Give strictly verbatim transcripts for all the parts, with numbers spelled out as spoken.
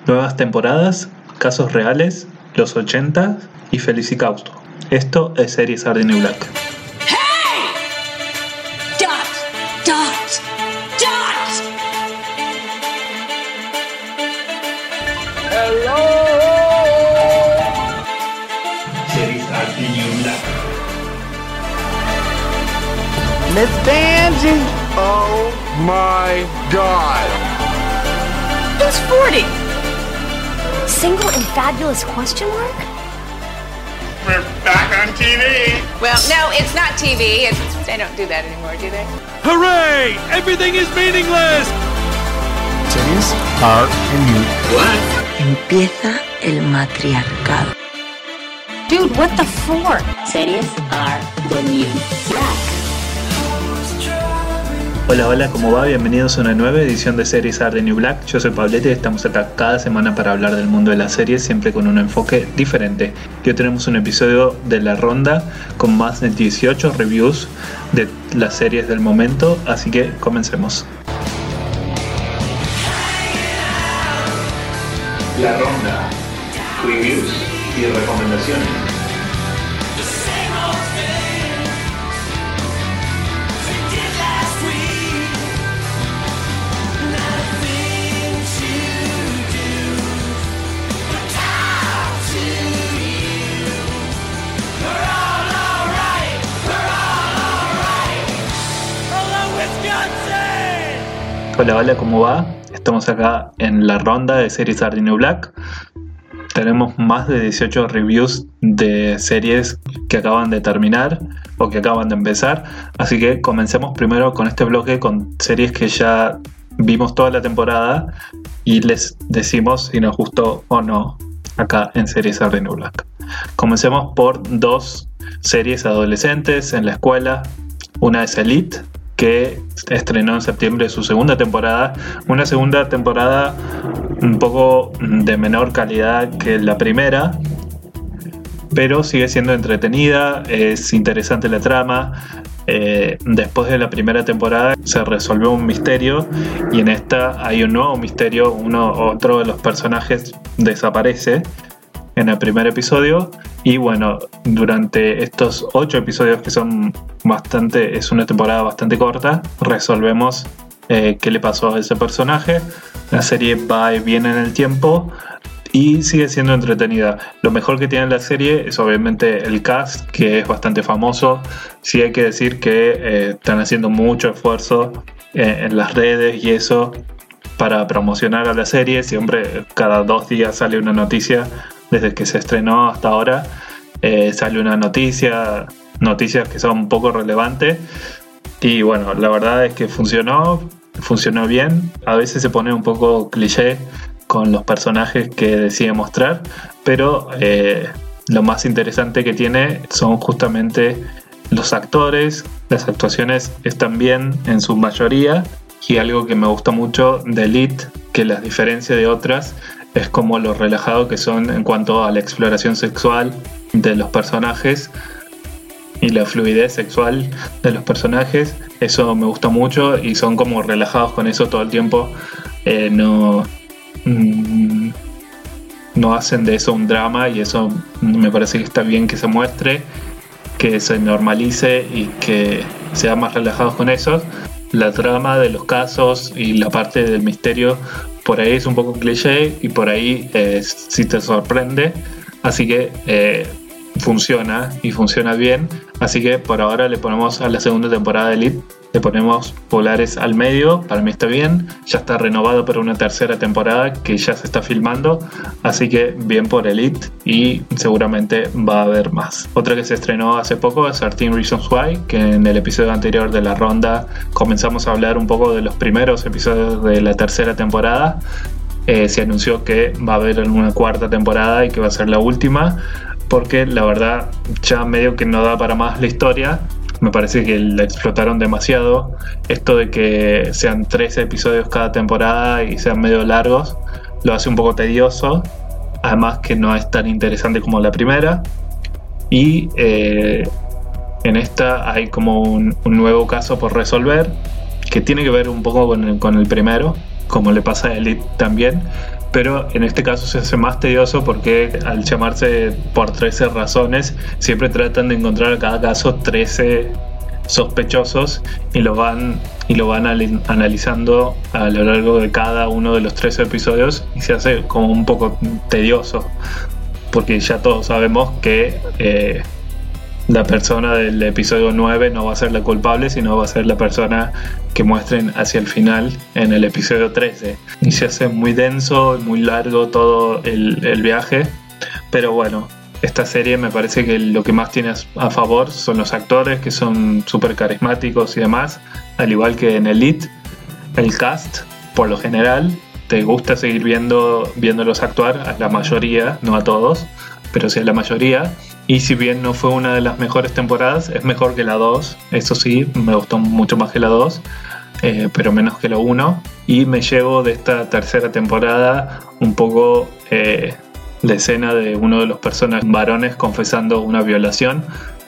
Nuevas temporadas, casos reales, los ochenta y Felicicausto. Esto es Series Sardine Black. Hey! Dot! Dot! Dot! Hello! Series Sardine Black. Miss Angie! Oh my God! Who's forty? Single and fabulous question mark? We're back on T V. Well, no, it's not T V. It's, they don't do that anymore, do they? Hooray! Everything is meaningless! Series are new. What? Empieza el matriarcado. Dude, what the for? Series are the new black. Hola, hola, ¿cómo va? Bienvenidos a una nueva edición de Series Are the New Black. Yo soy Pablete y estamos acá cada semana para hablar del mundo de las series, siempre con un enfoque diferente. Hoy tenemos un episodio de La Ronda con más de dieciocho reviews de las series del momento, así que comencemos. La Ronda, reviews y recomendaciones. Hola, hola, ¿cómo va? Estamos acá en la ronda de Series Sardine Black. Tenemos más de dieciocho reviews de series que acaban de terminar o que acaban de empezar. Así que comencemos primero con este bloque con series que ya vimos toda la temporada y les decimos si nos gustó o no acá en Series Sardine Black. Comencemos por dos series adolescentes en la escuela. Una es Elite, que estrenó en septiembre su segunda temporada, una segunda temporada un poco de menor calidad que la primera, pero sigue siendo entretenida, es interesante la trama. Eh, después de la primera temporada se resolvió un misterio y en esta hay un nuevo misterio. Uno, otro de los personajes desaparece en el primer episodio y bueno, durante estos ocho episodios que son bastante, es una temporada bastante corta, resolvemos eh, qué le pasó a ese personaje. La serie va y viene en el tiempo y sigue siendo entretenida. Lo mejor que tiene la serie es obviamente el cast, que es bastante famoso. Sí hay que decir que eh, están haciendo mucho esfuerzo eh, en las redes y eso para promocionar a la serie. Siempre, cada dos días sale una noticia. Desde que se estrenó hasta ahora eh, sale una noticia, noticias que son un poco relevantes. Y bueno, la verdad es que funcionó, funcionó bien. A veces se pone un poco cliché con los personajes que decide mostrar, pero eh, lo más interesante que tiene son justamente los actores. Las actuaciones están bien en su mayoría. Y algo que me gusta mucho de Elite, que las diferencia de otras, es como lo relajado que son en cuanto a la exploración sexual de los personajes y la fluidez sexual de los personajes. Eso me gusta mucho y son como relajados con eso todo el tiempo. Eh, no, mm, no hacen de eso un drama y eso me parece que está bien que se muestre, que se normalice y que sean más relajados con eso. La trama de los casos y la parte del misterio por ahí es un poco cliché y por ahí eh, sí te sorprende, así que eh, funciona y funciona bien. Así que por ahora le ponemos a la segunda temporada de Elite, le ponemos pulgares al medio. Para mí está bien, ya está renovado para una tercera temporada que ya se está filmando, así que bien por Elite y seguramente va a haber más. Otra que se estrenó hace poco es trece Reasons Why, que en el episodio anterior de La Ronda comenzamos a hablar un poco de los primeros episodios de la tercera temporada. Eh, se anunció que va a haber una cuarta temporada y que va a ser la última, porque la verdad ya medio que no da para más la historia. Me parece que la explotaron demasiado. Esto de que sean trece episodios cada temporada y sean medio largos lo hace un poco tedioso. Además que no es tan interesante como la primera. Y eh, en esta hay como un, un nuevo caso por resolver que tiene que ver un poco con el, con el primero, como le pasa a Elite también. pero en este caso se hace más tedioso porque al llamarse por trece razones, siempre tratan de encontrar a cada caso trece sospechosos y lo van y lo van analizando a lo largo de cada uno de los trece episodios, y se hace como un poco tedioso porque ya todos sabemos que eh, la persona del episodio nueve no va a ser la culpable, sino va a ser la persona que muestren hacia el final en el episodio trece, y se hace muy denso, muy largo todo el, el viaje. Pero bueno, esta serie me parece que lo que más tiene a favor son los actores, que son súper carismáticos y demás, al igual que en Elite. El cast, por lo general, te gusta seguir viendo, viéndolos actuar, a la mayoría, no a todos, pero sí a la mayoría. Y si bien no fue una de las mejores temporadas, es mejor que la dos, eso sí, me gustó mucho más que la dos, eh, pero menos que la uno. Y me llevo de esta tercera temporada un poco eh, la escena de uno de los personajes varones confesando una violación,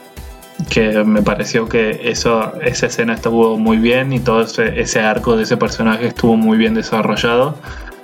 que me pareció que eso, esa escena estuvo muy bien, y todo ese, ese arco de ese personaje estuvo muy bien desarrollado.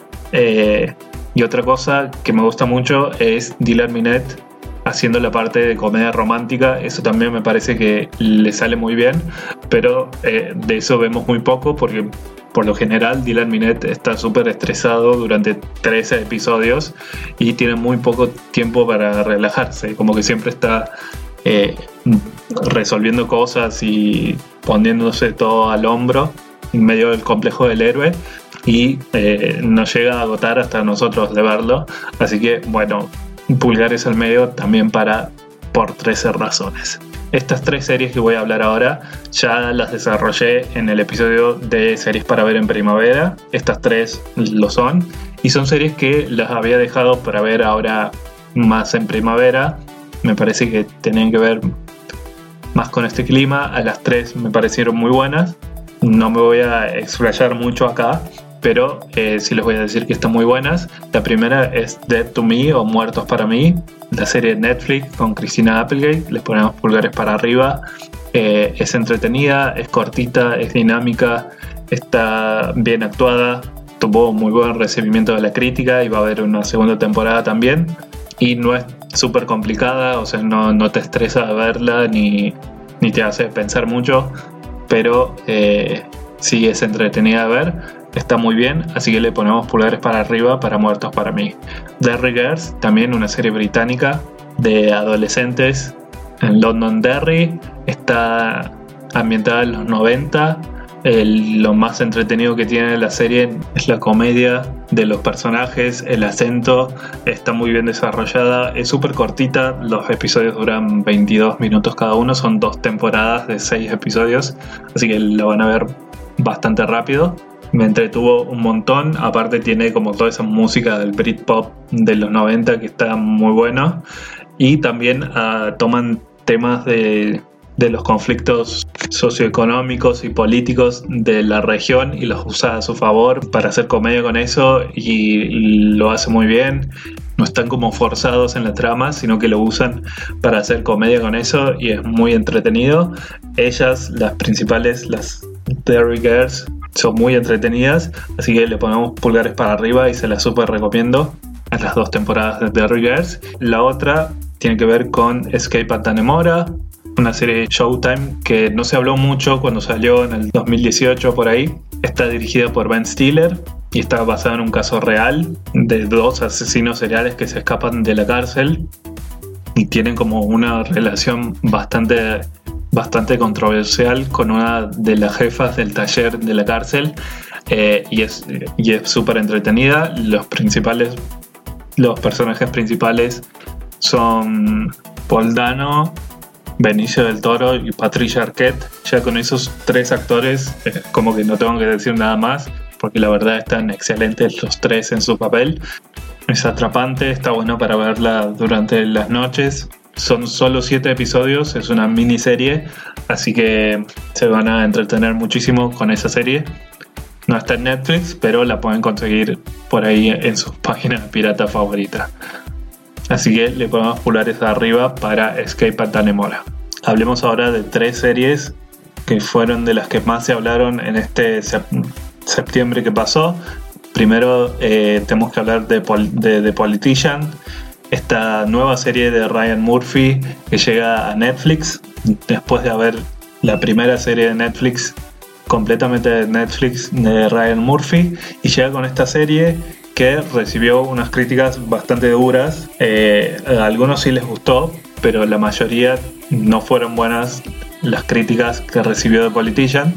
Eh, y otra cosa que me gusta mucho es Dylan Minnette haciendo la parte de comedia romántica. Eso también me parece que le sale muy bien, pero eh, de eso vemos muy poco porque por lo general Dylan Minnette está súper estresado durante trece episodios y tiene muy poco tiempo para relajarse, como que siempre está eh, resolviendo cosas y poniéndose todo al hombro en medio del complejo del héroe, y eh, nos llega a agotar hasta nosotros de verlo. Así que bueno, pulgares al medio también para Por trece razones. Estas tres series que voy a hablar ahora ya las desarrollé en el episodio de series para ver en primavera. Estas tres lo son, y son series que las había dejado para ver ahora más en primavera. Me parece que tenían que ver más con este clima. A las tres me parecieron muy buenas. No me voy a explayar mucho acá, pero eh, sí les voy a decir que están muy buenas. La primera es Dead to Me o Muertos para mí, la serie de Netflix con Christina Applegate. Les ponemos pulgares para arriba. Eh, es entretenida, es cortita, es dinámica, está bien actuada, tuvo muy buen recibimiento de la crítica y va a haber una segunda temporada también. Y no es súper complicada, o sea, no, no te estresa verla ni, ni te hace pensar mucho, pero eh, sí es entretenida de ver. Está muy bien, así que le ponemos pulgares para arriba para Muertos para mí. Derry Girls, también una serie británica de adolescentes en Londonderry. Está ambientada en los noventa. El, lo más entretenido que tiene la serie es la comedia de los personajes, el acento está muy bien desarrollada, es súper cortita, los episodios duran veintidós minutos cada uno, son dos temporadas de seis episodios, así que lo van a ver bastante rápido. Me entretuvo un montón, aparte tiene como toda esa música del Britpop de los noventa que está muy bueno, y también uh, toman temas de, de los conflictos socioeconómicos y políticos de la región y los usa a su favor para hacer comedia con eso, y lo hace muy bien. No están como forzados en la trama, sino que lo usan para hacer comedia con eso, y es muy entretenido. Ellas, las principales, las Derry Girls, son muy entretenidas, así que le ponemos pulgares para arriba y se las súper recomiendo a las dos temporadas de Derry Girls. La otra tiene que ver con Escape at Dannemora, una serie de Showtime que no se habló mucho cuando salió en el dos mil dieciocho por ahí. Está dirigida por Ben Stiller y está basada en un caso real de dos asesinos seriales que se escapan de la cárcel y tienen como una relación bastante bastante controversial con una de las jefas del taller de la cárcel, eh, y es y es súper entretenida. Los principales los personajes principales son Paul Dano, Benicio del Toro y Patricia Arquette. Ya con esos tres actores eh, como que no tengo que decir nada más, porque la verdad están excelentes los tres en su papel. Es atrapante, está bueno para verla durante las noches. Son solo siete episodios, es una miniserie, así que se van a entretener muchísimo con esa serie. No está en Netflix, pero la pueden conseguir por ahí en sus páginas pirata favoritas. Así que le ponemos pulgares arriba para Escape at Dannemora. Hablemos ahora de tres series que fueron de las que más se hablaron en este sep- septiembre que pasó. Primero eh, tenemos que hablar de, Pol- de The Politician, esta nueva serie de Ryan Murphy que llega a Netflix después de haber la primera serie de Netflix, completamente de Netflix, de Ryan Murphy, y llega con esta serie que recibió unas críticas bastante duras. Eh, a algunos sí les gustó, pero la mayoría no fueron buenas las críticas que recibió The Politician.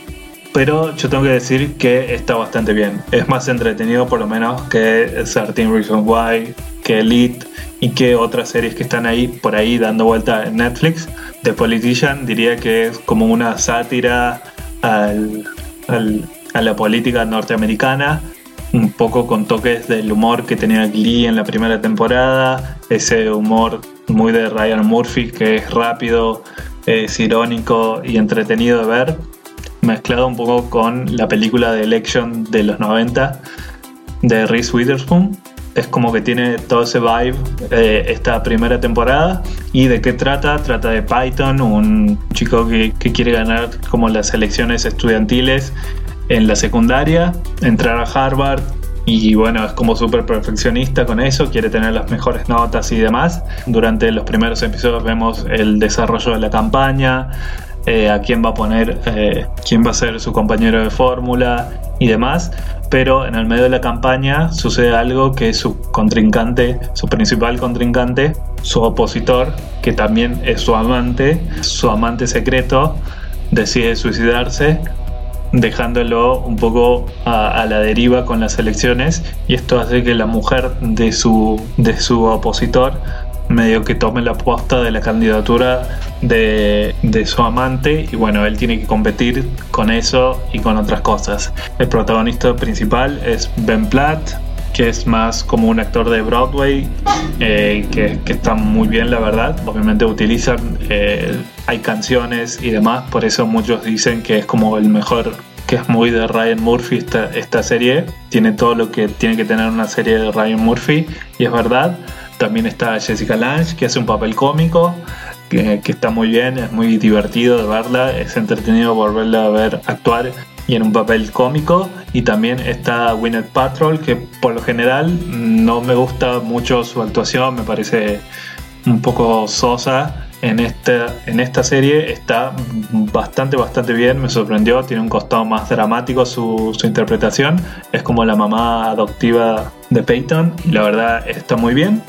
Pero yo tengo que decir que está bastante bien. Es más entretenido por lo menos que trece Reasons Why, que Elite y que otras series que están ahí por ahí dando vuelta en Netflix. The Politician diría que es como una sátira al, al, a la política norteamericana, un poco con toques del humor que tenía Glee en la primera temporada, ese humor muy de Ryan Murphy que es rápido, es irónico y entretenido de ver, mezclado un poco con la película de Election de los noventa de Reese Witherspoon. Es como que tiene todo ese vibe eh, esta primera temporada. ¿Y de qué trata? Trata de Peyton, un chico que, que quiere ganar como las elecciones estudiantiles en la secundaria, entrar a Harvard, y bueno, es como súper perfeccionista con eso, quiere tener las mejores notas y demás. Durante los primeros episodios vemos el desarrollo de la campaña, eh, a quién va a poner, eh, quién va a ser su compañero de fórmula y demás, pero en el medio de la campaña sucede algo que su contrincante, su principal contrincante, su opositor, que también es su amante, su amante secreto, decide suicidarse, dejándolo un poco a, a la deriva con las elecciones, y esto hace que la mujer de su, de su opositor medio que tome la posta de la candidatura de, de su amante, y bueno, él tiene que competir con eso y con otras cosas. El protagonista principal es Ben Platt, que es más como un actor de Broadway, eh, que, que está muy bien, la verdad. Obviamente utilizan, eh, hay canciones y demás, por eso muchos dicen que es como el mejor, que es muy de Ryan Murphy esta, esta serie. Tiene todo lo que tiene que tener una serie de Ryan Murphy, y es verdad. También está Jessica Lange, que hace un papel cómico, que, que está muy bien, es muy divertido de verla, es entretenido volverla a ver actuar y en un papel cómico. Y también está Gwyneth Paltrow, que por lo general no me gusta mucho su actuación, me parece un poco sosa. En esta, en esta serie está bastante, bastante bien, me sorprendió, tiene un costado más dramático su, su interpretación, es como la mamá adoptiva de Peyton, y la verdad está muy bien.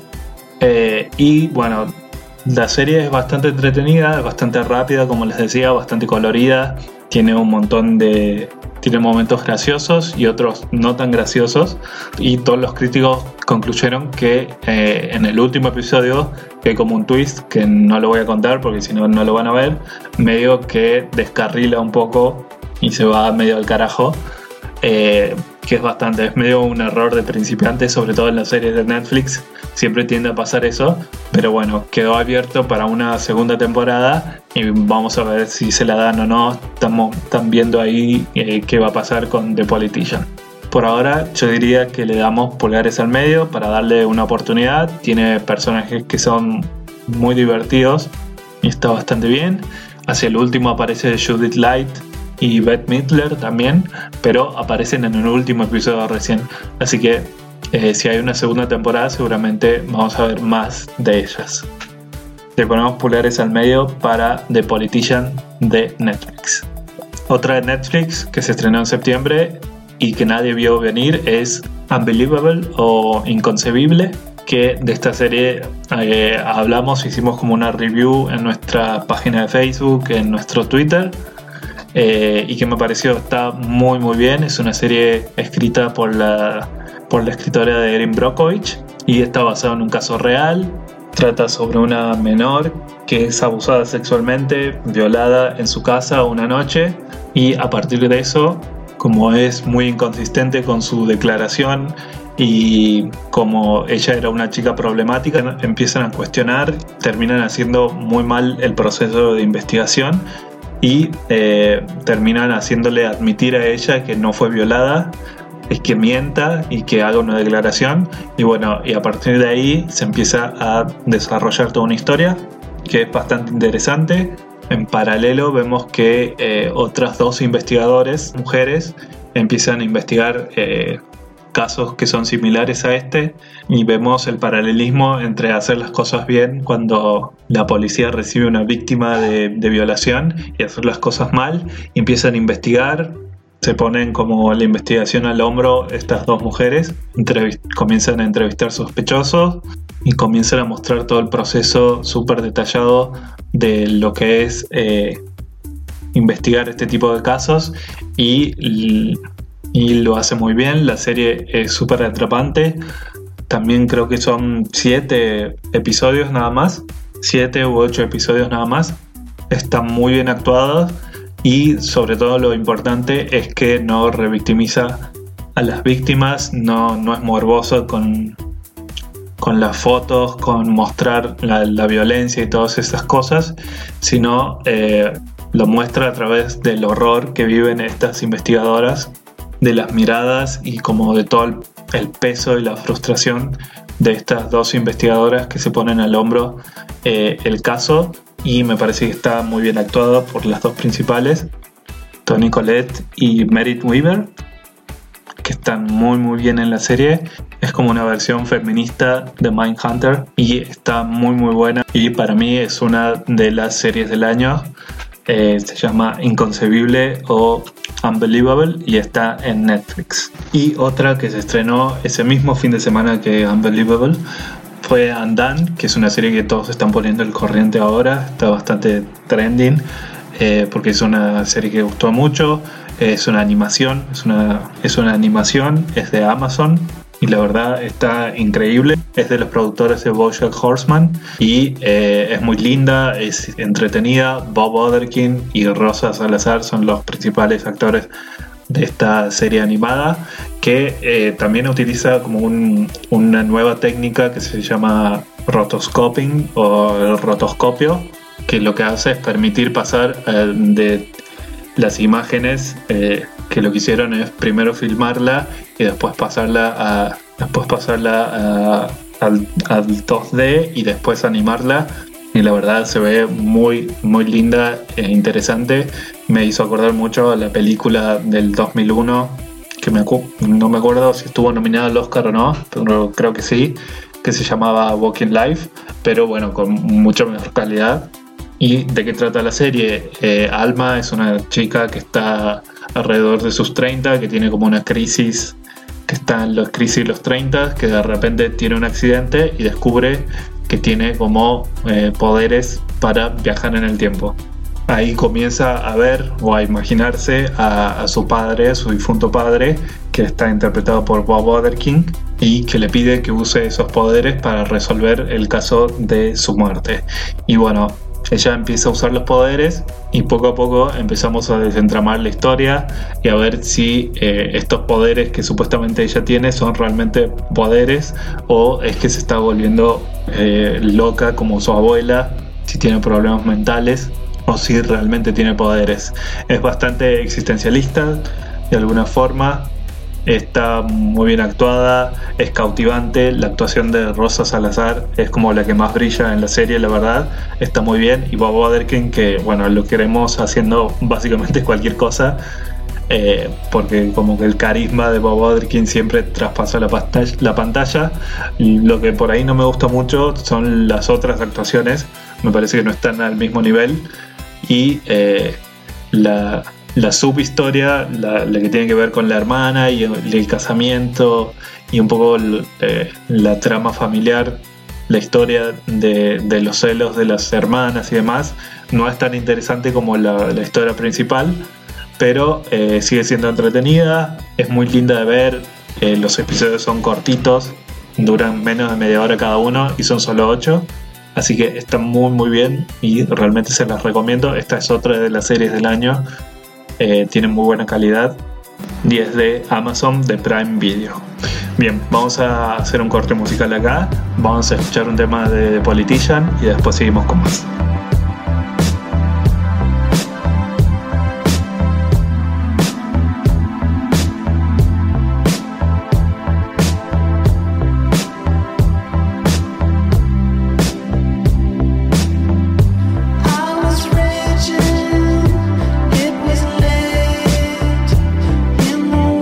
Eh, y bueno, la serie es bastante entretenida, es bastante rápida, como les decía, bastante colorida, tiene un montón de... tiene momentos graciosos y otros no tan graciosos, y todos los críticos concluyeron que eh, en el último episodio, que hay como un twist que no lo voy a contar porque si no no lo van a ver, medio que descarrila un poco y se va medio al carajo, eh, que es bastante, es medio un error de principiante, sobre todo en las series de Netflix, siempre tiende a pasar eso, pero bueno, quedó abierto para una segunda temporada y vamos a ver si se la dan o no. Estamos están viendo ahí eh, qué va a pasar con The Politician. Por ahora yo diría que le damos pulgares al medio para darle una oportunidad. Tiene personajes que son muy divertidos y está bastante bien. Hacia el último aparece Judith Light y Bette Midler también, pero aparecen en el último episodio recién, así que eh, si hay una segunda temporada seguramente vamos a ver más de ellas. Le ponemos pulgares al medio para The Politician de Netflix. Otra de Netflix que se estrenó en septiembre y que nadie vio venir es Unbelievable o Inconcebible, que de esta serie eh, hablamos, hicimos como una review en nuestra página de Facebook, en nuestro Twitter, eh, y que me pareció está muy muy bien. Es una serie escrita por la, por la escritora de Erin Brockovich y está basada en un caso real. Trata sobre una menor que es abusada sexualmente, violada en su casa una noche, y a partir de eso, como es muy inconsistente con su declaración y como ella era una chica problemática, empiezan a cuestionar, terminan haciendo muy mal el proceso de investigación y eh, terminan haciéndole admitir a ella que no fue violada, es que mienta y que haga una declaración, y bueno, y a partir de ahí se empieza a desarrollar toda una historia que es bastante interesante. En paralelo vemos que eh, otras dos investigadores, mujeres, empiezan a investigar eh, casos que son similares a este, y vemos el paralelismo entre hacer las cosas bien cuando la policía recibe una víctima de, de violación y hacer las cosas mal, y empiezan a investigar. Se ponen como la investigación al hombro estas dos mujeres, entrevist- comienzan a entrevistar sospechosos y comienzan a mostrar todo el proceso súper detallado de lo que es eh, investigar este tipo de casos, y, y lo hace muy bien. La serie es súper atrapante. También creo que son siete episodios nada más, siete u ocho episodios nada más. Están muy bien actuados. Y sobre todo lo importante es que no revictimiza a las víctimas, no, no es morboso con, con las fotos, con mostrar la, la violencia y todas esas cosas, sino eh, lo muestra a través del horror que viven estas investigadoras, de las miradas y como de todo el, el peso y la frustración de estas dos investigadoras que se ponen al hombro eh, el caso. Y me parece que está muy bien actuado por las dos principales, Toni Collette y Meredith Weaver, que están muy muy bien en la serie. Es como una versión feminista de Mindhunter y está muy muy buena, y para mí es una de las series del año. Eh, se llama Inconcebible o Unbelievable y está en Netflix. Y otra que se estrenó ese mismo fin de semana que Unbelievable fue Undone, que es una serie que todos están poniendo el corriente ahora, está bastante trending, eh, porque es una serie que gustó mucho, es una animación, es una, es una animación, es de Amazon, y la verdad está increíble. Es de los productores de BoJack Horseman y eh, es muy linda, es entretenida. Bob Odenkirk y Rosa Salazar son los principales actores de esta serie animada, que eh, también utiliza como un, una nueva técnica que se llama rotoscoping o el rotoscopio, que lo que hace es permitir pasar eh, de las imágenes, eh, que lo que hicieron es primero filmarla y después pasarla a después pasarla a, al, al dos D y después animarla, y la verdad se ve muy muy linda e interesante. Me hizo acordar mucho a la película del dos mil uno, que me acu- no me acuerdo si estuvo nominada al Oscar o no, pero creo que sí, que se llamaba Walking Life, pero bueno, con mucha mejor calidad. ¿Y de qué trata la serie? Eh, Alma es una chica que está alrededor de sus treinta, que tiene como una crisis, que está en la crisis de los treinta, que de repente tiene un accidente y descubre que tiene como eh, poderes para viajar en el tiempo. Ahí comienza a ver o a imaginarse a, a su padre, a su difunto padre, que está interpretado por Bob Odenkirk, y que le pide que use esos poderes para resolver el caso de su muerte. Y bueno, ella empieza a usar los poderes y poco a poco empezamos a desentramar la historia y a ver si eh, estos poderes que supuestamente ella tiene son realmente poderes o es que se está volviendo eh, loca como su abuela, si tiene problemas mentales o si realmente tiene poderes. Es bastante existencialista de alguna forma. Está muy bien actuada, es cautivante. La actuación de Rosa Salazar es como la que más brilla en la serie, la verdad. Está muy bien. Y Bob Odenkirk, que bueno, lo queremos haciendo básicamente cualquier cosa, eh, porque como que el carisma de Bob Odenkirk siempre traspasa la pantalla, la pantalla. Lo que por ahí no me gusta mucho son las otras actuaciones. Me parece que no están al mismo nivel. Y eh, la... la subhistoria, la, la que tiene que ver con la hermana y el, el casamiento y un poco el, eh, la trama familiar, la historia de, de los celos de las hermanas y demás, no es tan interesante como la, la historia principal, pero eh, sigue siendo entretenida, es muy linda de ver. Eh, los episodios son cortitos, duran menos de media hora cada uno y son solo ocho, así que está muy muy bien y realmente se las recomiendo. Esta es otra de las series del año. Eh, tienen muy buena calidad y es de Amazon, de Prime Video. Bien, vamos a hacer un corte musical acá, vamos a escuchar un tema de The Politician y después seguimos con más. In the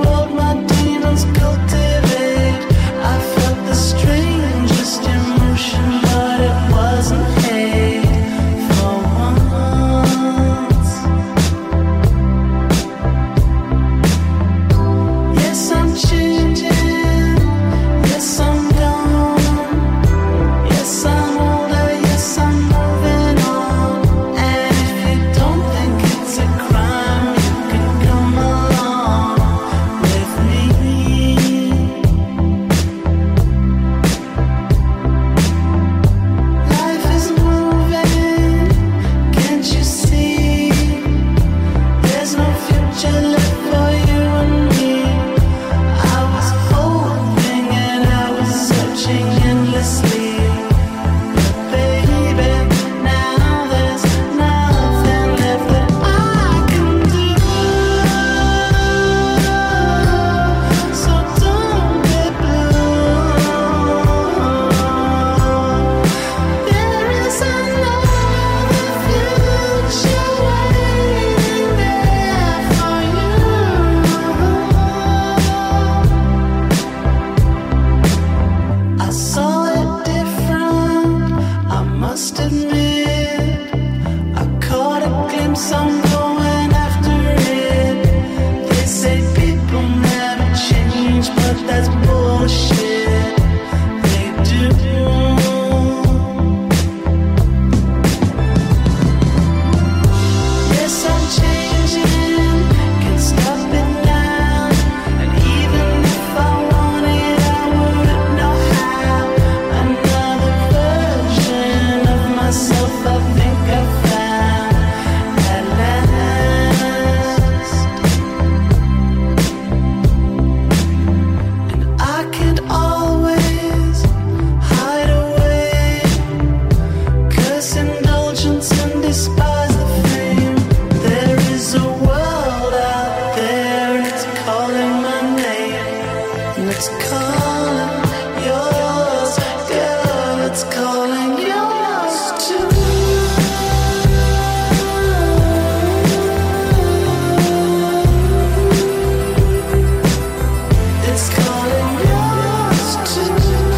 I'm going after it. They say people never change, but that's bullshit. They do. Yes, I'm changing, can't stop it now. And even if I wanted, I wouldn't know how. Another version of myself I think I found at last. And I can't always hide away, 'cause indulgence and despise the fame. There is a world out there and it's calling my name. And it's calling yours, girl, it's calling yours too. It's calling yours too.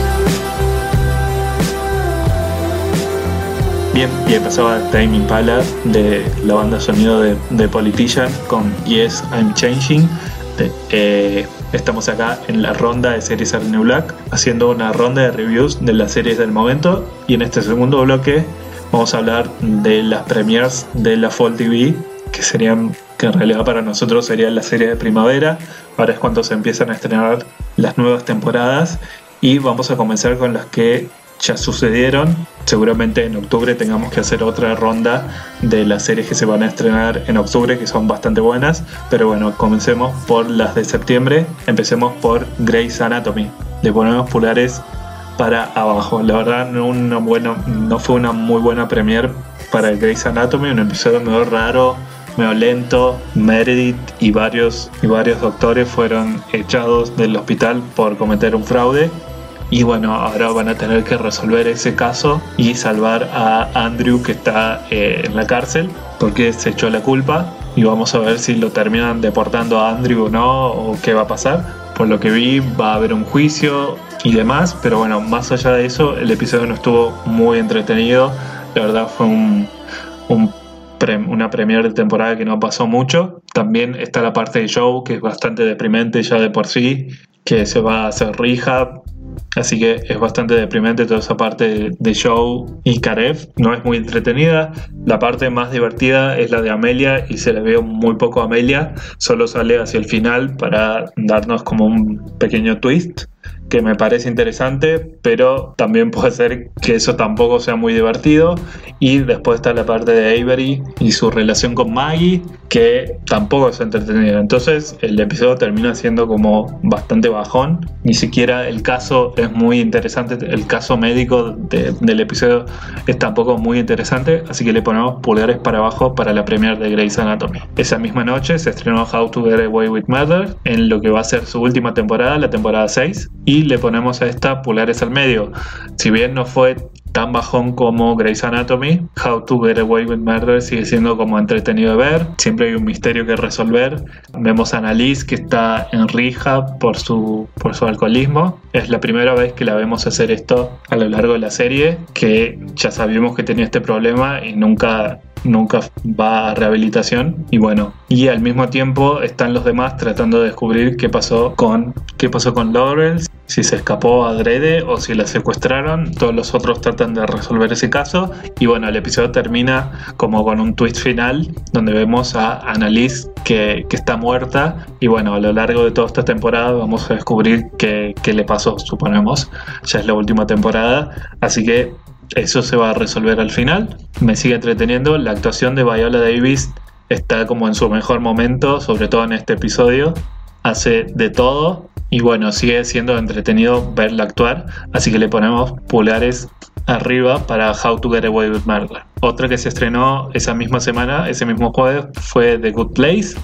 Bien, y empezaba Tame Impala de la banda sonido de, de Politician con Yes, I'm Changing. De- eh, estamos acá en la ronda de series Arne Black haciendo una ronda de reviews de las series del momento, y en este segundo bloque vamos a hablar de las premieres de la Fall T V, que serían, que en realidad para nosotros serían la serie de primavera. Ahora es cuando se empiezan a estrenar las nuevas temporadas, y vamos a comenzar con las que ya sucedieron. Seguramente en octubre tengamos que hacer otra ronda de las series que se van a estrenar en octubre, que son bastante buenas, pero bueno, comencemos por las de septiembre. Empecemos por Grey's Anatomy. Le ponemos pulgares para abajo. La verdad no, una buena, no fue una muy buena premiere para Grey's Anatomy, un episodio medio raro, medio lento. Meredith y varios, y varios doctores fueron echados del hospital por cometer un fraude. Y bueno, ahora van a tener que resolver ese caso y salvar a Andrew, que está eh, en la cárcel porque se echó la culpa. Y vamos a ver si lo terminan deportando a Andrew o no, o qué va a pasar. Por lo que vi, va a haber un juicio y demás. Pero bueno, más allá de eso, el episodio no estuvo muy entretenido. La verdad fue un, un pre, una premiere de temporada que no pasó mucho. También está la parte de Joe, que es bastante deprimente ya de por sí, que se va a hacer rehab. Así que es bastante deprimente toda esa parte de, de Joe y Karev. No es muy entretenida. La parte más divertida es la de Amelia, y se le ve muy poco a Amelia. Solo sale hacia el final para darnos como un pequeño twist que me parece interesante, pero también puede ser que eso tampoco sea muy divertido. Y después está la parte de Avery y su relación con Maggie, que tampoco es entretenida. Entonces el episodio termina siendo como bastante bajón. Ni siquiera el caso es muy interesante. El caso médico de, del episodio es tampoco muy interesante. Así que le ponemos pulgares para abajo para la premiere de Grey's Anatomy. Esa misma noche se estrenó How to Get Away with Murder, en lo que va a ser su última temporada, la temporada seis. Y le ponemos a esta pulgares al medio. Si bien no fue tan bajón como Grey's Anatomy, How to Get Away with Murder sigue siendo como entretenido de ver. Siempre hay un misterio que resolver. Vemos a Annalise, que está en rehab por su, por su alcoholismo. Es la primera vez que la vemos hacer esto a lo largo de la serie, que ya sabíamos que tenía este problema y nunca... nunca va a rehabilitación. Y bueno, y al mismo tiempo están los demás tratando de descubrir qué pasó con qué pasó con Laurel, si se escapó adrede o si la secuestraron. Todos los otros tratan de resolver ese caso. Y bueno, el episodio termina como con un twist final donde vemos a Annalise que, que está muerta. Y bueno, a lo largo de toda esta temporada vamos a descubrir qué, qué le pasó, suponemos. Ya es la última temporada, así que eso se va a resolver al final. Me sigue entreteniendo. La actuación de Viola Davis está como en su mejor momento, sobre todo en este episodio. Hace de todo y bueno, sigue siendo entretenido verla actuar. Así que le ponemos pulgares arriba para How to Get Away with Murder. Otra que se estrenó esa misma semana, ese mismo jueves, fue The Good Place,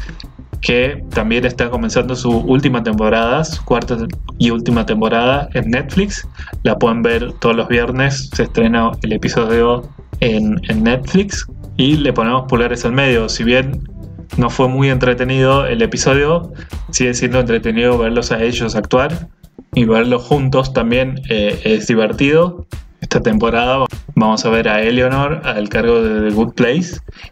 que también está comenzando su última temporada, su cuarta y última temporada en Netflix. La pueden ver todos los viernes, se estrena el episodio en, en Netflix, y le ponemos pulgares al medio. Si bien no fue muy entretenido el episodio, sigue siendo entretenido verlos a ellos actuar, y verlos juntos también eh, es divertido. Esta temporada vamos a ver a Eleanor al cargo de The Good Place,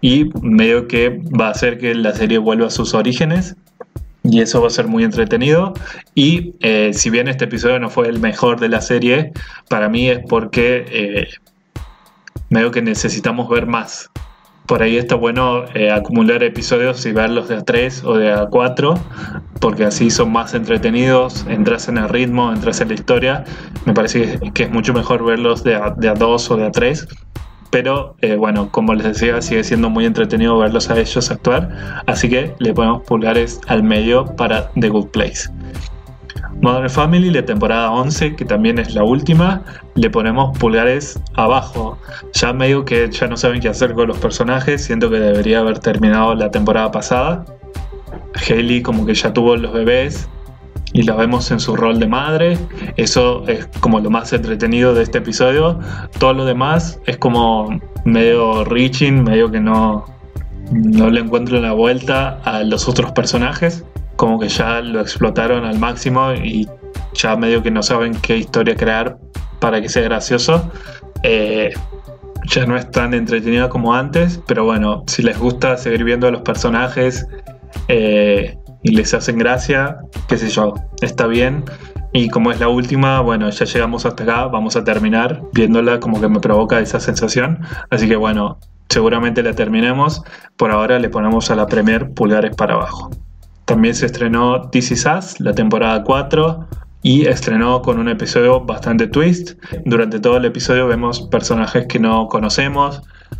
y medio que va a hacer que la serie vuelva a sus orígenes. Y eso va a ser muy entretenido. Y eh, si bien este episodio no fue el mejor de la serie, para mí es porque eh, medio que necesitamos ver más. Por ahí está bueno eh, acumular episodios y verlos de a tres o de a cuatro, porque así son más entretenidos, entras en el ritmo, entras en la historia. Me parece que es mucho mejor verlos de a, de a dos o de a tres. Pero eh, bueno, como les decía, sigue siendo muy entretenido verlos a ellos actuar. Así que le ponemos pulgares al medio para The Good Place. Modern Family, la temporada once, que también es la última, le ponemos pulgares abajo. Ya medio que ya no saben qué hacer con los personajes. Siento que debería haber terminado la temporada pasada. Hailey como que ya tuvo los bebés y la vemos en su rol de madre. Eso es como lo más entretenido de este episodio. Todo lo demás es como medio reaching, medio que no, no le encuentro la vuelta a los otros personajes. Como que ya lo explotaron al máximo y ya medio que no saben qué historia crear para que sea gracioso. Eh, ya no es tan entretenido como antes, pero bueno, si les gusta seguir viendo a los personajes eh, y les hacen gracia, qué sé yo, está bien. Y como es la última, bueno, ya llegamos hasta acá, vamos a terminar viéndola, como que me provoca esa sensación. Así que bueno, seguramente la terminemos. Por ahora le ponemos a la premier pulgares para abajo. También se estrenó This Is Us, la temporada cuatro, y estrenó con un episodio bastante twist. Durante todo el episodio vemos personajes que no conocemos.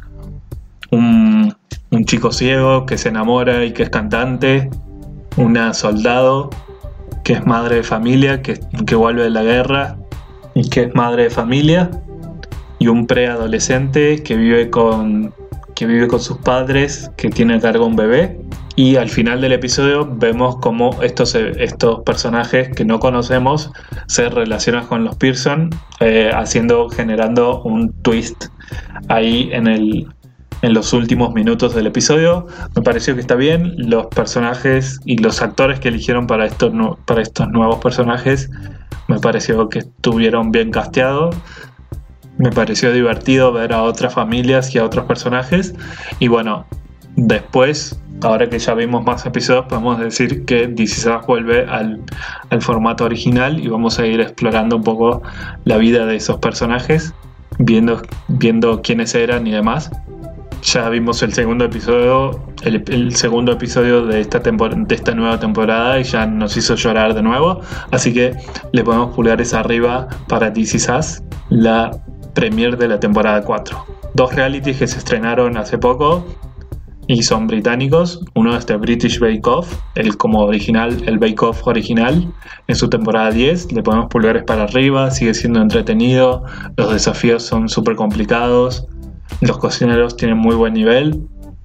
Un, un chico ciego que se enamora y que es cantante. Una soldado que es madre de familia, que, que vuelve de la guerra y que es madre de familia. Y un preadolescente que vive con, que vive con sus padres, que tiene a cargo un bebé. Y al final del episodio vemos cómo estos, estos personajes que no conocemos se relacionan con los Pearson, eh, haciendo, generando un twist ahí en, el, en los últimos minutos del episodio. Me pareció que está bien. Los personajes y los actores que eligieron para estos, para estos nuevos personajes me pareció que estuvieron bien casteados. Me pareció divertido ver a otras familias y a otros personajes. Y bueno, después, ahora que ya vimos más episodios, podemos decir que This Is Us vuelve al, al formato original y vamos a ir explorando un poco la vida de esos personajes, viendo, viendo quiénes eran y demás. Ya vimos el segundo episodio, el, el segundo episodio de esta, tempor- de esta nueva temporada y ya nos hizo llorar de nuevo. Así que le ponemos pulgares arriba para This Is Us, la premiere de la temporada cuatro. Dos realities que se estrenaron hace poco y son británicos. Uno es The British Bake Off, el como original, el Bake Off original, en su temporada diez. Le ponemos pulgares para arriba, sigue siendo entretenido, los desafíos son súper complicados, los cocineros tienen muy buen nivel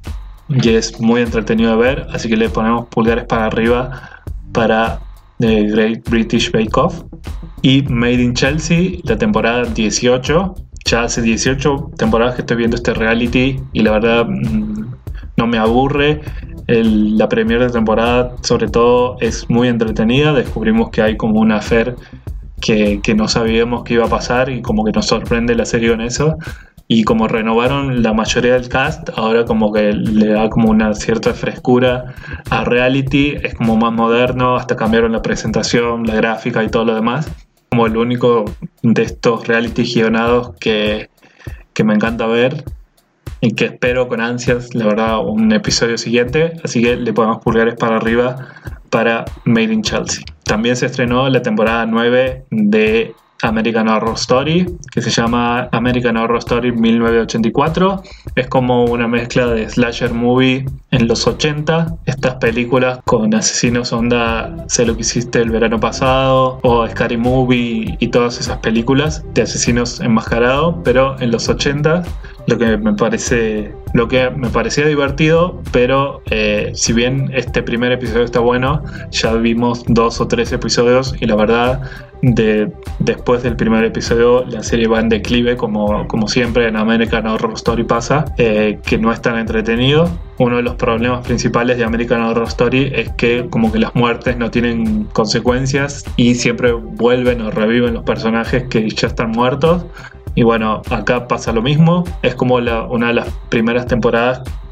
y es muy entretenido de ver, así que le ponemos pulgares para arriba para The Great British Bake Off. Y Made in Chelsea, la temporada dieciocho. Ya hace dieciocho temporadas que estoy viendo este reality y la verdad mmm, no me aburre. El, la primera temporada sobre todo es muy entretenida. Descubrimos que hay como una affair que, que no sabíamos que iba a pasar y como que nos sorprende la serie con eso. Y como renovaron la mayoría del cast, ahora como que le da como una cierta frescura a reality. Es como más moderno, hasta cambiaron la presentación, la gráfica y todo lo demás. Como el único de estos reality guionados que, que me encanta ver y que espero con ansias, la verdad, un episodio siguiente. Así que le ponemos pulgares para arriba para Made in Chelsea. También se estrenó la temporada nueve de American Horror Story, que se llama American Horror Story mil novecientos ochenta y cuatro. Es como una mezcla de slasher movie en los ochenta, estas películas con asesinos onda Sé lo que hiciste el verano pasado o Scary Movie y todas esas películas de asesinos enmascarados, pero en los ochenta. Lo que me parece lo que me parecía divertido, pero eh, si bien este primer episodio está bueno, ya vimos dos o tres episodios y la verdad de, después del primer episodio la serie va en declive, como, como siempre en American Horror Story pasa, eh, que no es tan entretenido. Uno de los problemas principales de American Horror Story es que como que las muertes no tienen consecuencias y siempre vuelven o reviven los personajes que ya están muertos. Y bueno, acá pasa lo mismo. Es como la, una de las primeras temporadas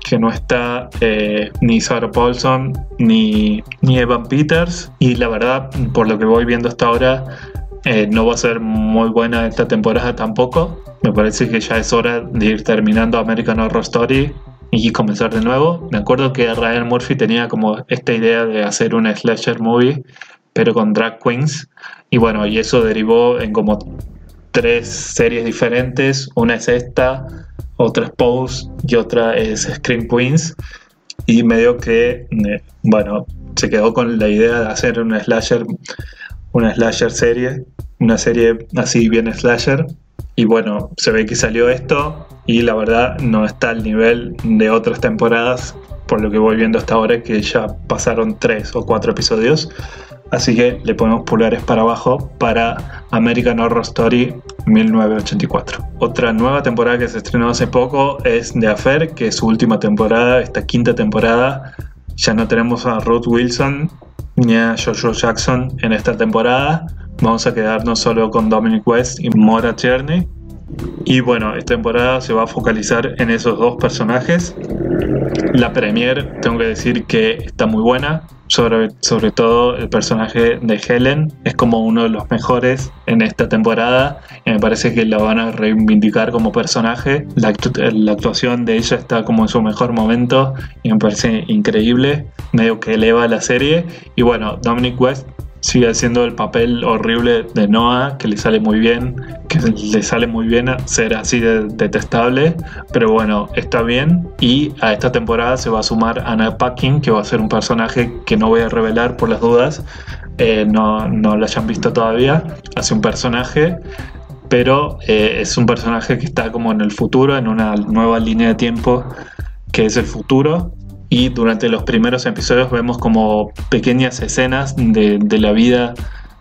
que no está eh, ni Sarah Paulson ni, ni Evan Peters, y la verdad, por lo que voy viendo hasta ahora, eh, no va a ser muy buena esta temporada tampoco. Me parece que ya es hora de ir terminando American Horror Story y comenzar de nuevo. Me acuerdo que Ryan Murphy tenía como esta idea de hacer una slasher movie, pero con drag queens, y bueno, y eso derivó en como tres series diferentes. Una es esta, otra es Pose y otra es Scream Queens, y medio que eh, bueno, se quedó con la idea de hacer una slasher una slasher serie, una serie así bien slasher, y bueno, se ve que salió esto y la verdad no está al nivel de otras temporadas, por lo que voy viendo hasta ahora, que ya pasaron tres o cuatro episodios. Así que le ponemos pulgares para abajo para American Horror Story mil novecientos ochenta y cuatro. Otra nueva temporada que se estrenó hace poco es The Affair, que es su última temporada, esta quinta temporada. Ya no tenemos a Ruth Wilson ni a Joshua Jackson en esta temporada. Vamos a quedarnos solo con Dominic West y Maura Tierney. Y bueno, esta temporada se va a focalizar en esos dos personajes. La premiere, tengo que decir que está muy buena. Sobre, sobre todo el personaje de Helen es como uno de los mejores en esta temporada, y me parece que la van a reivindicar como personaje. La, actu- la actuación de ella está como en su mejor momento y me parece increíble, medio que eleva la serie. Y bueno, Dominic West sigue haciendo el papel horrible de Noah, que le sale muy bien, que le sale muy bien ser así de detestable, pero bueno, está bien. Y a esta temporada se va a sumar Anna Paquin, que va a ser un personaje que no voy a revelar por las dudas, eh, no, no lo hayan visto todavía. Hace un personaje, pero eh, es un personaje que está como en el futuro, en una nueva línea de tiempo que es el futuro. Y durante los primeros episodios vemos como pequeñas escenas de, de la vida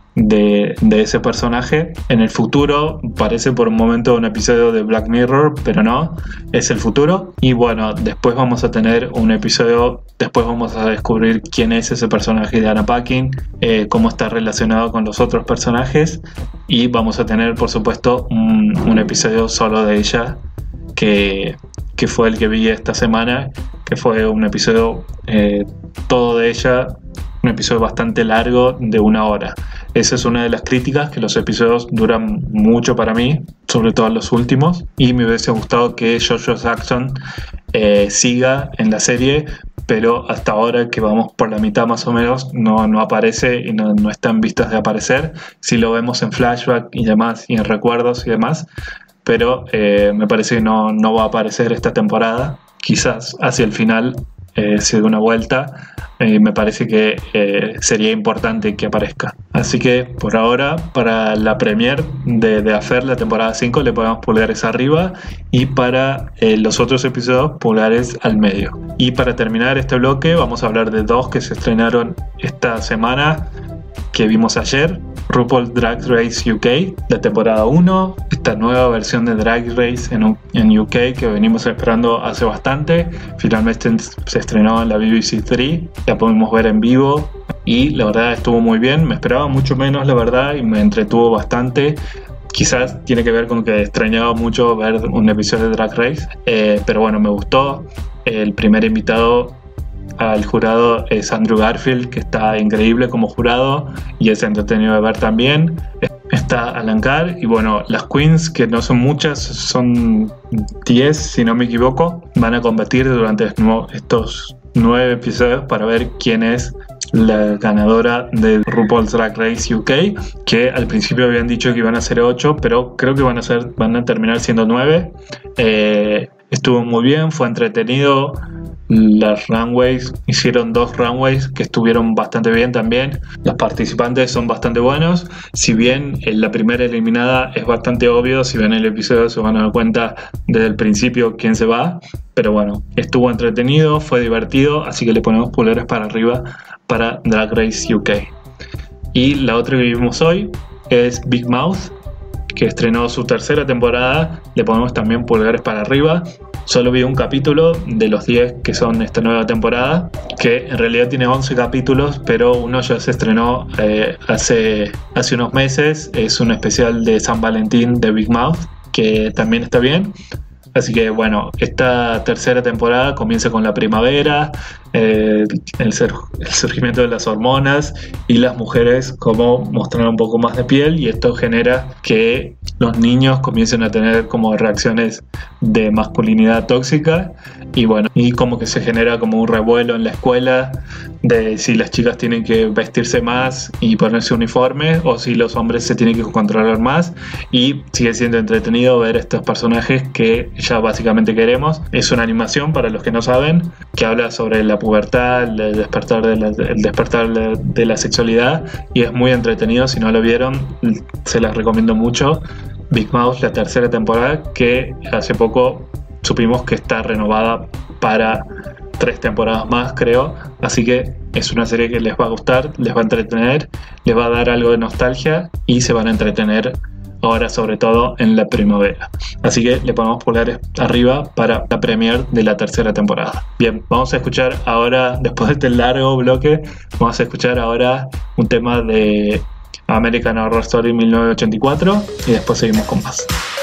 de, de ese personaje. En el futuro parece por un momento un episodio de Black Mirror, pero no, es el futuro. Y bueno, después vamos a tener un episodio, después vamos a descubrir quién es ese personaje de Anna Paquin, eh, cómo está relacionado con los otros personajes, y vamos a tener por supuesto un, un episodio solo de ella, que, que fue el que vi esta semana, que fue un episodio eh, todo de ella, un episodio bastante largo de una hora. Esa es una de las críticas, que los episodios duran mucho para mí, sobre todo los últimos, y me hubiese gustado que Joshua Jackson eh, siga en la serie, pero hasta ahora, que vamos por la mitad más o menos, no, no aparece y no, no está en vistas de aparecer. Sí lo vemos en flashback y demás, y en recuerdos y demás, pero eh, me parece que no, no va a aparecer esta temporada. Quizás hacia el final eh, se dé una vuelta. Eh, me parece que eh, sería importante que aparezca. Así que por ahora, para la premiere de The Affair, la temporada cinco, le ponemos pulgares arriba, y para eh, los otros episodios, pulgares al medio. Y para terminar este bloque, vamos a hablar de dos que se estrenaron esta semana, que vimos ayer. RuPaul's Drag Race U K, la temporada uno, esta nueva versión de Drag Race en, en U K que venimos esperando hace bastante. Finalmente se estrenó en la B B C tres, la pudimos ver en vivo y la verdad estuvo muy bien. Me esperaba mucho menos, la verdad, y me entretuvo bastante. Quizás tiene que ver con que extrañaba mucho ver un episodio de Drag Race, eh, pero bueno, me gustó. El primer invitado al jurado es Andrew Garfield, que está increíble como jurado y es entretenido de ver también. Está Alan Carr y bueno, las queens, que no son muchas, son diez si no me equivoco, van a competir durante estos nueve episodios para ver quién es la ganadora de RuPaul's Drag Race U K, que al principio habían dicho que iban a ser ocho, pero creo que van a ser, van a terminar siendo nueve. Eh, estuvo muy bien, fue entretenido. Las runways, hicieron dos runways que estuvieron bastante bien también. Los participantes son bastante buenos. Si bien en la primera eliminada es bastante obvio, si ven el episodio se van a dar cuenta desde el principio quién se va. Pero bueno, estuvo entretenido, fue divertido, así que le ponemos pulgares para arriba para Drag Race U K. Y la otra que vimos hoy es Big Mouth, que estrenó su tercera temporada. Le ponemos también pulgares para arriba. Solo vi un capítulo de los diez que son esta nueva temporada, que en realidad tiene once capítulos, pero uno ya se estrenó eh, hace, hace unos meses. Es un especial de San Valentín de Big Mouth, que también está bien. Así que bueno, esta tercera temporada comienza con la primavera, eh, el, ser, el surgimiento de las hormonas y las mujeres como mostrar un poco más de piel, y esto genera que los niños comiencen a tener como reacciones de masculinidad tóxica, y bueno, y como que se genera como un revuelo en la escuela de si las chicas tienen que vestirse más y ponerse uniforme o si los hombres se tienen que controlar más, y sigue siendo entretenido ver estos personajes que ya básicamente queremos. Es una animación, para los que no saben, que habla sobre la pubertad, el despertar de la, el despertar de la sexualidad, y es muy entretenido. Si no lo vieron, se las recomiendo mucho. Big Mouth, la tercera temporada, que hace poco supimos que está renovada para tres temporadas más, creo, así que es una serie que les va a gustar, les va a entretener, les va a dar algo de nostalgia y se van a entretener ahora, sobre todo en la primavera. Así que le ponemos pulgares arriba para la premiere de la tercera temporada. Bien, vamos a escuchar ahora, después de este largo bloque, vamos a escuchar ahora un tema de American Horror Story mil novecientos ochenta y cuatro y después seguimos con más.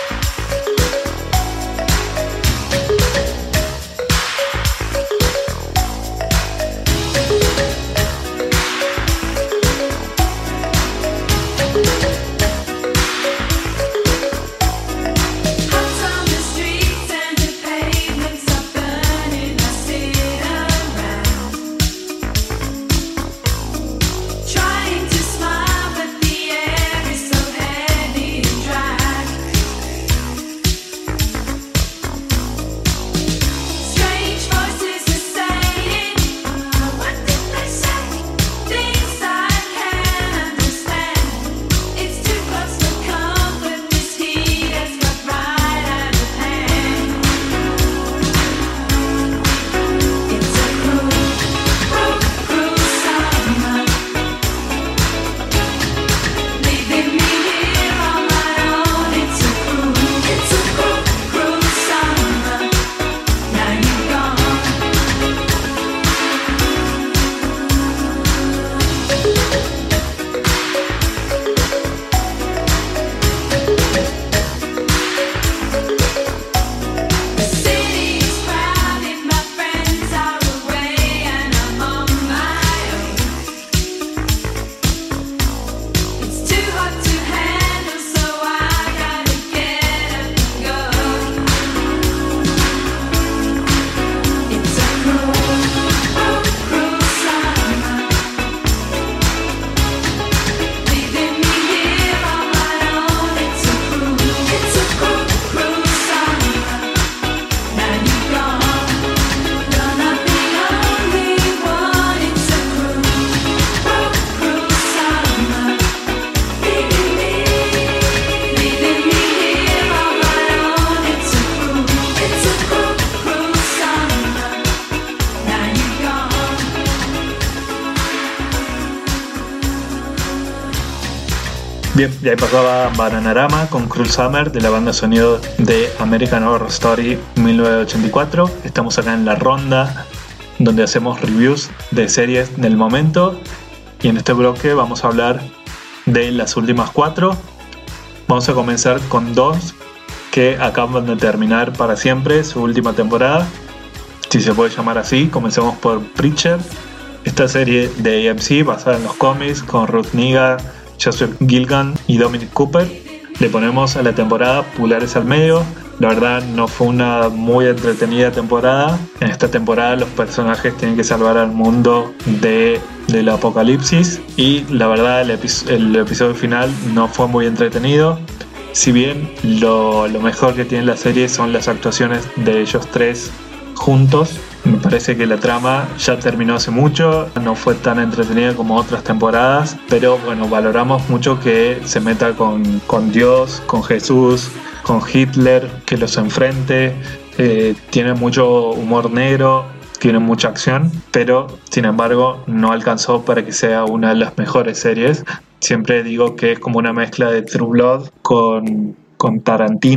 Bien, y ahí pasaba Bananarama con Cruel Summer de la banda sonido de American Horror Story mil novecientos ochenta y cuatro. Estamos acá en la ronda donde hacemos reviews de series del momento, y en este bloque vamos a hablar de las últimas cuatro. Vamos a comenzar con dos que acaban de terminar para siempre su última temporada, si se puede llamar así. Comencemos por Preacher, esta serie de A M C basada en los cómics con Ruth Negga, Joseph Gilgan y Dominic Cooper. Le ponemos a la temporada pulgares al medio. La verdad no fue una muy entretenida temporada. En esta temporada los personajes tienen que salvar al mundo de, del apocalipsis, y la verdad el, epi- el episodio final no fue muy entretenido. Si bien lo, lo mejor que tiene la serie son las actuaciones de ellos tres juntos, me parece que la trama ya terminó hace mucho, no fue tan entretenida como otras temporadas, pero bueno, valoramos mucho que se meta con, con Dios, con Jesús, con Hitler, que los enfrente. Eh, tiene mucho humor negro, tiene mucha acción, pero sin embargo no alcanzó para que sea una de las mejores series. Siempre digo que es como una mezcla de True Blood con, con Tarantino,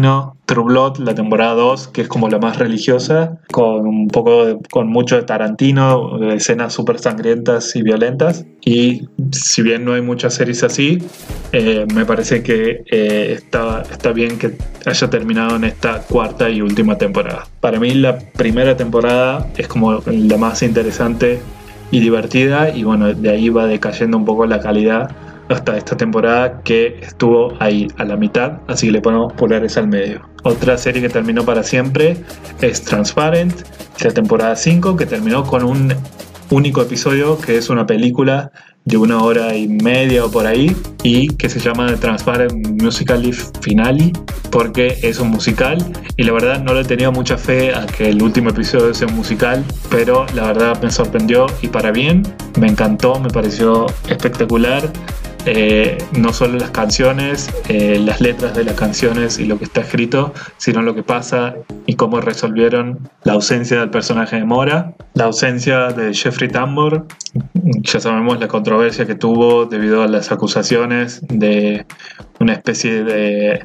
True Blood, la temporada dos, que es como la más religiosa, con un poco de, con mucho de Tarantino, escenas súper sangrientas y violentas. Y si bien no hay muchas series así, eh, me parece que eh, está, está bien que haya terminado en esta cuarta y última temporada. Para mí la primera temporada es como la más interesante y divertida, y bueno, de ahí va decayendo un poco la calidad hasta esta temporada, que estuvo ahí a la mitad, así que le ponemos pulgares al medio. Otra serie que terminó para siempre es Transparent, la temporada cinco, que terminó con un único episodio, que es una película de una hora y media o por ahí, y que se llama The Transparent Musical Finale, porque es un musical, y la verdad no le tenía mucha fe a que el último episodio sea un musical, pero la verdad me sorprendió y para bien. Me encantó, me pareció espectacular. Eh, no solo las canciones, eh, las letras de las canciones y lo que está escrito, sino lo que pasa y cómo resolvieron la ausencia del personaje de Mora, la ausencia de Jeffrey Tambor. Ya sabemos la controversia que tuvo debido a las acusaciones de una especie de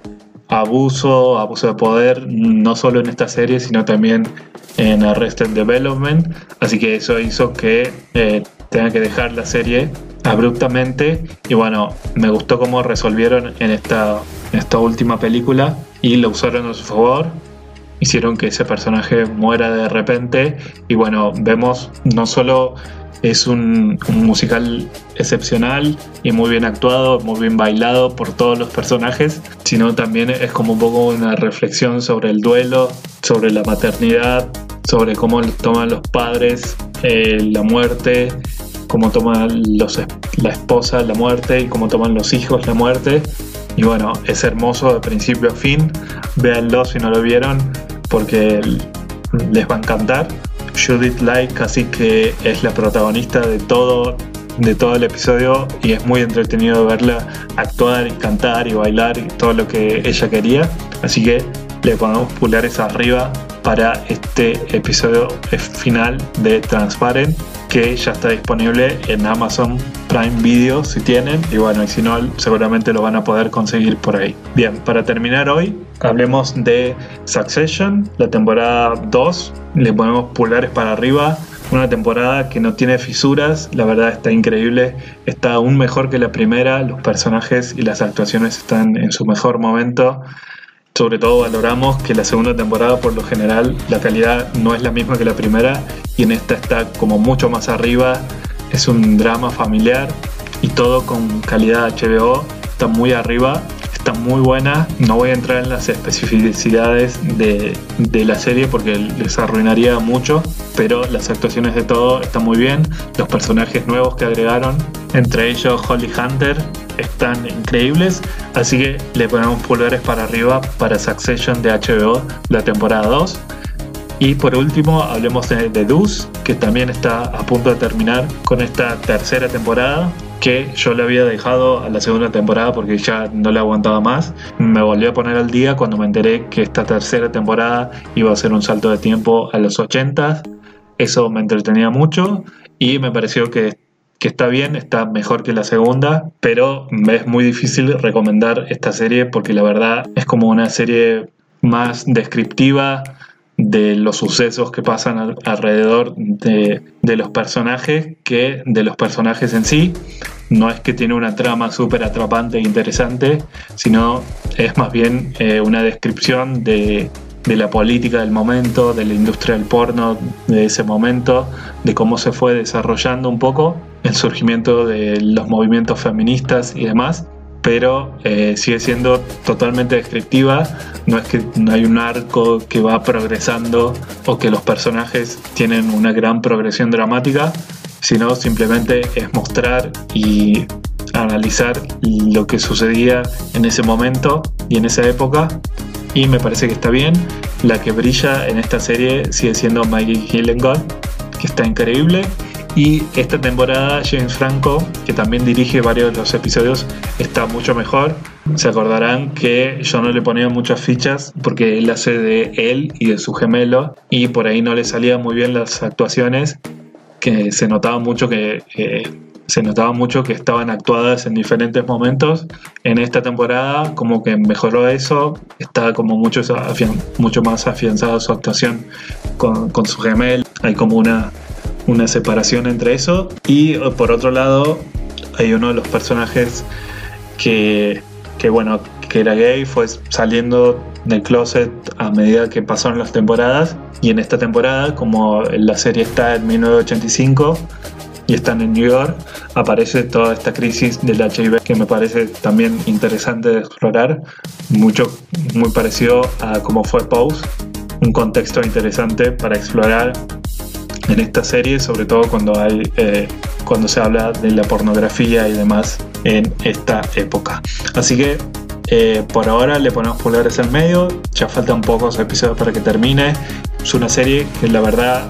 abuso, abuso de poder, no solo en esta serie, sino también en Arrested Development, así que eso hizo que eh, tenga que dejar la serie abruptamente. Y bueno, me gustó cómo resolvieron en esta, en esta última película y lo usaron a su favor, hicieron que ese personaje muera de repente. Y bueno, vemos no solo es un, un musical excepcional y muy bien actuado, muy bien bailado por todos los personajes, sino también es como un poco una reflexión sobre el duelo, sobre la maternidad, sobre cómo toman los padres eh, la muerte, cómo toman los, la esposa la muerte y cómo toman los hijos la muerte. Y bueno, es hermoso de principio a fin. Véanlo si no lo vieron, porque les va a encantar. Judith Light casi que es la protagonista de todo, de todo el episodio, y es muy entretenido verla actuar y cantar y bailar y todo lo que ella quería. Así que le ponemos pulgares arriba para este episodio final de Transparent, que ya está disponible en Amazon Prime Video si tienen, y bueno, y si no, seguramente lo van a poder conseguir por ahí. Bien, para terminar hoy, hablemos de Succession, la temporada dos. Le ponemos pulgares para arriba. Una temporada que no tiene fisuras, la verdad está increíble, está aún mejor que la primera, los personajes y las actuaciones están en su mejor momento. Sobre todo valoramos que la segunda temporada, por lo general, la calidad no es la misma que la primera, y en esta está como mucho más arriba. Es un drama familiar y todo con calidad H B O, está muy arriba, está muy buena. No voy a entrar en las especificidades de, de la serie porque les arruinaría mucho, pero las actuaciones de todo están muy bien. Los personajes nuevos que agregaron, entre ellos Holly Hunter, están increíbles, así que le ponemos pulgares para arriba para Succession de H B O, la temporada dos. Y por último hablemos de The Deuce, que también está a punto de terminar con esta tercera temporada, que yo le había dejado a la segunda temporada porque ya no la aguantaba más. Me volví a poner al día cuando me enteré que esta tercera temporada iba a ser un salto de tiempo a los ochenta. Eso me entretenía mucho y me pareció que que está bien, está mejor que la segunda, pero es muy difícil recomendar esta serie porque la verdad es como una serie más descriptiva de los sucesos que pasan al, alrededor de, de los personajes que de los personajes en sí. No es que tiene una trama súper atrapante e interesante, sino es más bien eh, una descripción de de la política del momento, de la industria del porno de ese momento, de cómo se fue desarrollando un poco el surgimiento de los movimientos feministas y demás, pero eh, sigue siendo totalmente descriptiva. No es que no hay un arco que va progresando o que los personajes tienen una gran progresión dramática, sino simplemente es mostrar y analizar lo que sucedía en ese momento y en esa época. Y me parece que está bien. La que brilla en esta serie sigue siendo Maggie Gyllenhaal, que está increíble. Y esta temporada James Franco, que también dirige varios de los episodios, está mucho mejor. Se acordarán que yo no le ponía muchas fichas porque él hace de él y de su gemelo, y por ahí no le salían muy bien las actuaciones, que se notaba mucho que eh, se notaba mucho que estaban actuadas en diferentes momentos. En esta temporada como que mejoró eso, está como mucho, afian- mucho más afianzada su actuación con, con su gemel, hay como una, una separación entre eso. Y por otro lado hay uno de los personajes que, que bueno, que era gay, fue saliendo del closet a medida que pasaron las temporadas, y en esta temporada, como la serie está en mil novecientos ochenta y cinco y están en New York, aparece toda esta crisis del H I V que me parece también interesante de explorar, mucho, muy parecido a cómo fue Pose, un contexto interesante para explorar en esta serie, sobre todo cuando hay eh, cuando se habla de la pornografía y demás en esta época. Así que eh, por ahora le ponemos pulgares al medio, ya faltan pocos episodios para que termine. Es una serie que la verdad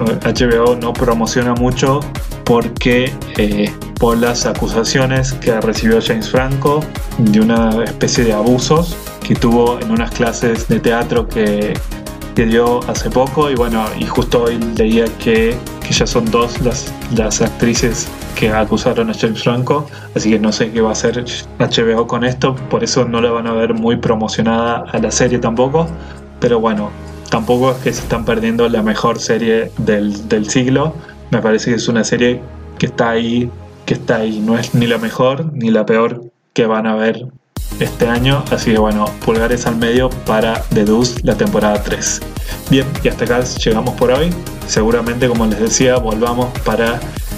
H B O no promociona mucho porque eh, por las acusaciones que recibió James Franco de una especie de abusos que tuvo en unas clases de teatro que, que dio hace poco, y bueno, y justo hoy leía que, que ya son dos las, las actrices que acusaron a James Franco, así que no sé qué va a hacer H B O con esto, por eso no la van a ver muy promocionada a la serie tampoco, pero bueno, tampoco es que se están perdiendo la mejor serie del, del siglo. Me parece que es una serie que está ahí, que está ahí, no es ni la mejor ni la peor que van a ver este año, así que bueno, pulgares al medio para The Deuce, la temporada tres. Bien, y hasta acá llegamos por hoy. Seguramente, como les decía, volvamos para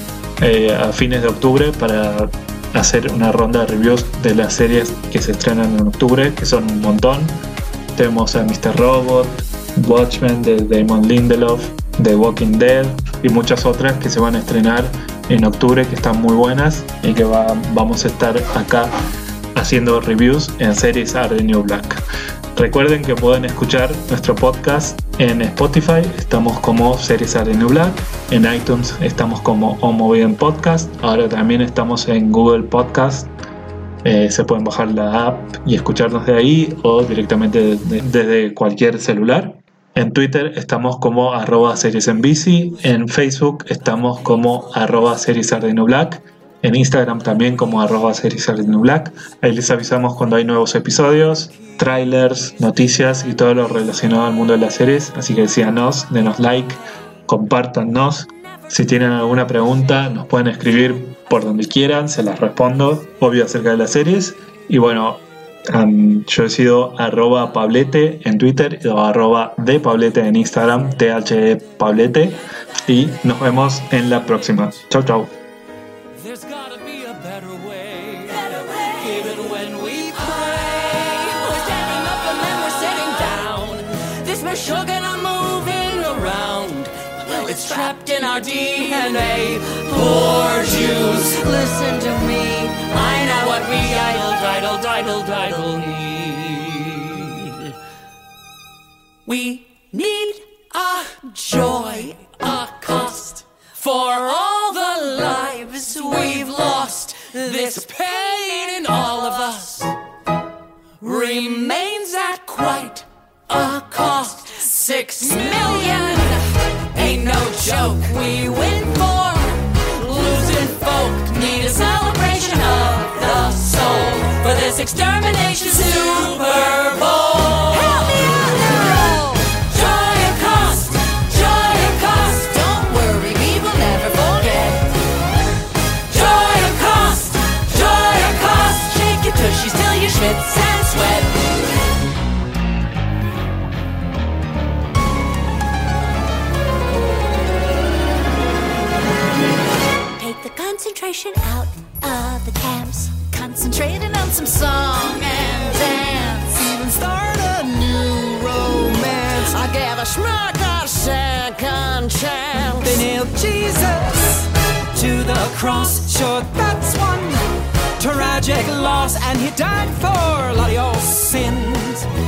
eh, a fines de octubre para hacer una ronda de reviews de las series que se estrenan en octubre, que son un montón. Tenemos a mister Robot, Watchmen de Damon Lindelof, The Walking Dead y muchas otras que se van a estrenar en octubre, que están muy buenas y que va, vamos a estar acá haciendo reviews en Series Are the New Black. Recuerden que pueden escuchar nuestro podcast en Spotify, estamos como Series Are the New Black, en iTunes estamos como Homo Bien Podcast, ahora también estamos en Google Podcast. Eh, se pueden bajar la app y escucharnos de ahí o directamente de, de, desde cualquier celular. En Twitter estamos como arroba series en bici, en Facebook estamos como arroba series are the new black, en Instagram también como arroba series are the new black. Ahí les avisamos cuando hay nuevos episodios, trailers, noticias y todo lo relacionado al mundo de las series, así que síganos, denos like, compártanos. Si tienen alguna pregunta nos pueden escribir por donde quieran, se las respondo, obvio, acerca de las series. Y bueno, um, yo he sido arroba Pablete en Twitter o arroba de Pablete en Instagram, T H E Pablete, y nos vemos en la próxima. Chau, chau. There's gotta be a better way. Better way. Even when we pray, we're standing up and then we're sitting down. This much sugar not moving around. It's trapped in our D N A. Poor Jews, listen to me. I know what we idle, idle, idle, idle need. We need a joy, a cost for all the lives we've lost. This pain in all of us remains at quite a cost. Six million ain't no joke. We win for losing folk. Need a celebration of the soul for this extermination Super Bowl. Help me out now! Joy and cost, joy and cost. Don't worry, we will never forget. Joy and cost, joy and cost. Shake your tushies till you schwitz and sweat. Concentration out of the camps. Concentrating on some song and dance. Even start a new romance. I gave a schmuck a second chance. They nailed Jesus to the cross. Sure, that's one tragic loss. And he died for a lot of your sins.